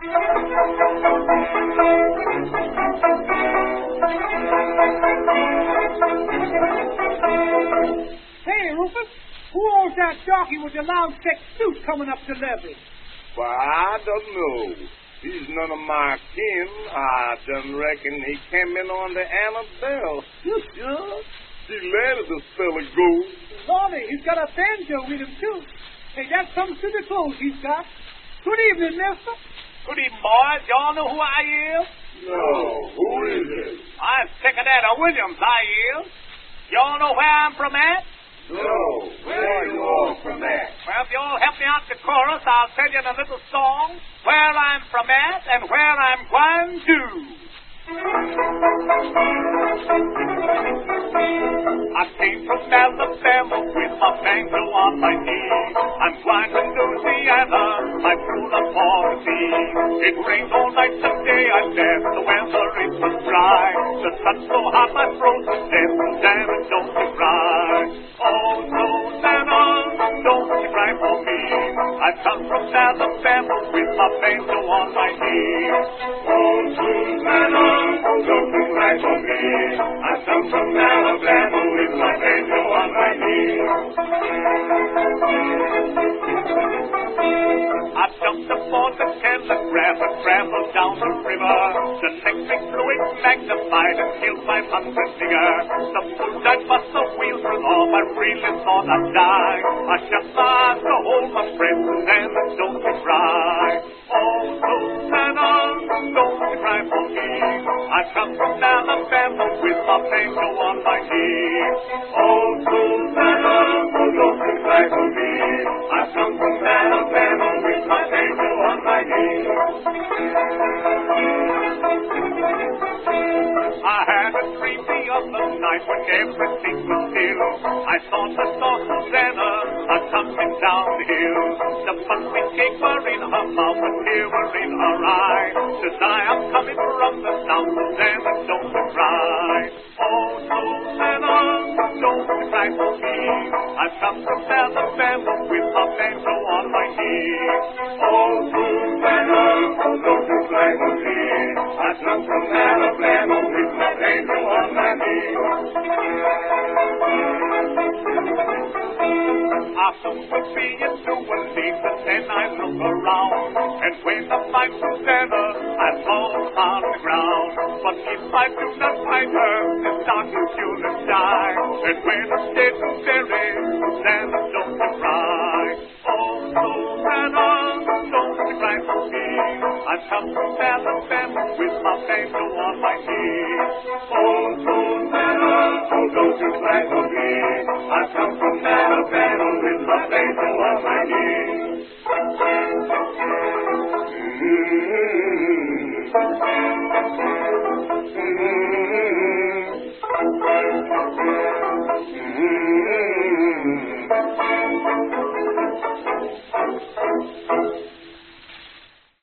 Hey, Rufus, who owns that jockey with the long thick suit coming up the levee? Well, I don't know. He's none of my kin. I done reckon he came in on the Annabelle. You sure? She landed the spell of gold. Lordy, he's got a banjo with him, too. Hey, that's some super clothes he's got. Good evening, mister. Good evening, boys. Y'all know who I am? No, who is it? I'm Secretary Williams, I am. Y'all know where I'm from at? No, where are you all from at? Well, if y'all help me out the chorus, I'll tell you in a little song where I'm from at and where I'm going to. I came from Alabama with my banjo on my knee. I'm going to Louisiana, I'm full of poverty. It rained all night today, I left the weather, it was dry. The sun so hot, I froze to death. Susanna, don't you cry. Oh, Susanna, don't you cry for me. I come from Alabama with my banjo on my knee. Oh, Susanna, don't you cry for me. I come from Alabama with my banjo on my knee. I jumped aboard the telegraph and traveled down the river. The next big fluid magnified and killed 500 diggers. The full died, but the wheels were off. I really thought I'd die. I shut my eyes to hold my breath, and don't you cry. Oh, Susanna, don't you cry for me. I come from Alabama with my banjo on my knee. Oh, Susanna, don't you cry for me. I come from Alabama with my banjo on my knee. I had a dream the other night when everything was still. I thought I saw Susanna coming down the hill. The pumpkin cake were in her mouth, a tear were in her eye. Says I'm coming from the south, Susanna, don't you cry. Oh, Susanna, don't you cry for me. I come from Alabama with my banjo on my knee. Oh, Susanna, don't you cry for me. I come from Alabama with my banjo on my knee. I soon will be into a leaf, but then I look around, and when I find Susanna, I fall on the ground. But if I do not find her, this darkness you'll die. And when I'm dead and buried, Susanna, don't you cry. Oh, Susanna, don't you cry for me. I come from Alabama with my banjo on my knee. Oh, Susanna, don't you cry for me. I come from Alabama with my banjo on my knee.